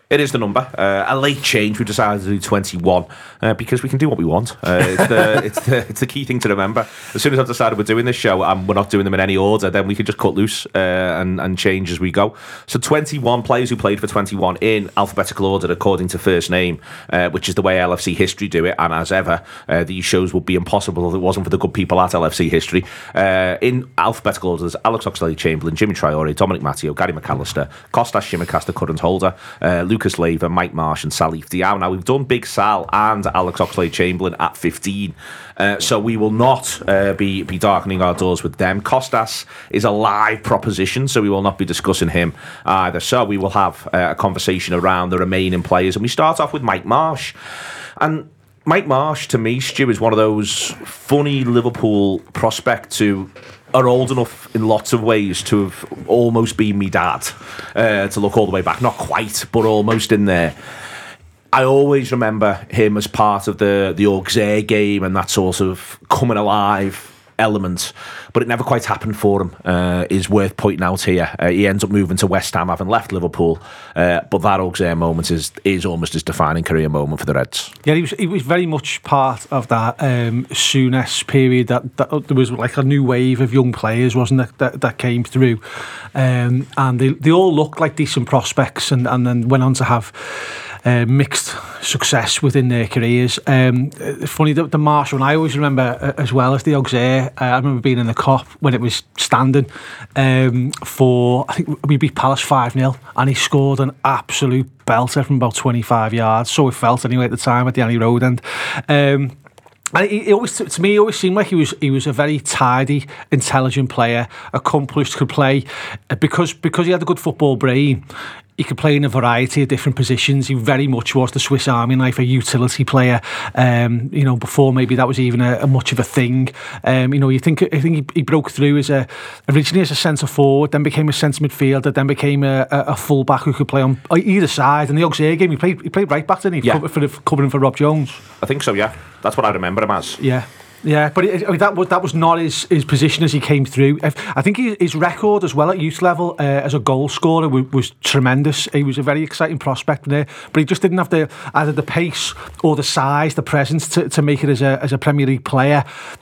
It is the number. A late change. We decided to do 21 because we can do what we want. It's the key thing to remember. As soon as I've decided we're doing this show and we're not doing them in any order, then we can just cut loose and change as we go. So 21 players who played for 21 in alphabetical order according to first name, which is the way LFC history do it. And as ever, these shows would be impossible if it wasn't for the good people at LFC history. In alphabetical order, there's Alex Oxlade-Chamberlain, Jimmy Traore, Dominic Matteo, Gary McAllister, Kostas Tsimikas, the current holder, Lucas Leiva, Mike Marsh and Salif Diao. Now, we've done Big Sal and Alex Oxlade-Chamberlain at 15, so we will not be darkening our doors with them. Kostas is a live proposition, so we will not be discussing him either. So we will have a conversation around the remaining players, and we start off with Mike Marsh. And Mike Marsh, to me, Stu, is one of those funny Liverpool prospects who are old enough in lots of ways to have almost been me dad, to look all the way back. Not quite, but almost in there. I always remember him as part of the Auxerre game and that sort of coming alive element, but it never quite happened for him, is worth pointing out here. He ends up moving to West Ham, having left Liverpool, but that Auxerre moment is almost his defining career moment for the Reds. Yeah, he was very much part of that Souness period, that there was like a new wave of young players, wasn't there, that came through, and they all looked like decent prospects and then went on to have mixed success within their careers. Funny, the Marsh one I always remember as well as the Auxerre. I remember being in the Kop when it was standing for, I think we beat Palace 5-0 and he scored an absolute belter from about 25 yards, so it felt anyway at the time at the Annie Road end. And he always, to me, he always seemed like he was a very tidy, intelligent player, accomplished, could play because he had a good football brain. He could play in a variety of different positions. He very much was the Swiss Army knife, a utility player. Before maybe that was even a much of a thing. I think he broke through originally as a centre forward, then became a centre midfielder, then became a full back who could play on either side. In the Auxerre game, he played right back, didn't he? Yeah. Covering for Rob Jones. I think so. Yeah, that's what I remember him as. Yeah. Yeah, but that was not his position as he came through. I think his record as well at youth level as a goal scorer was tremendous. He was a very exciting prospect there, but he just didn't have either the pace or the size, the presence to make it as a Premier League player.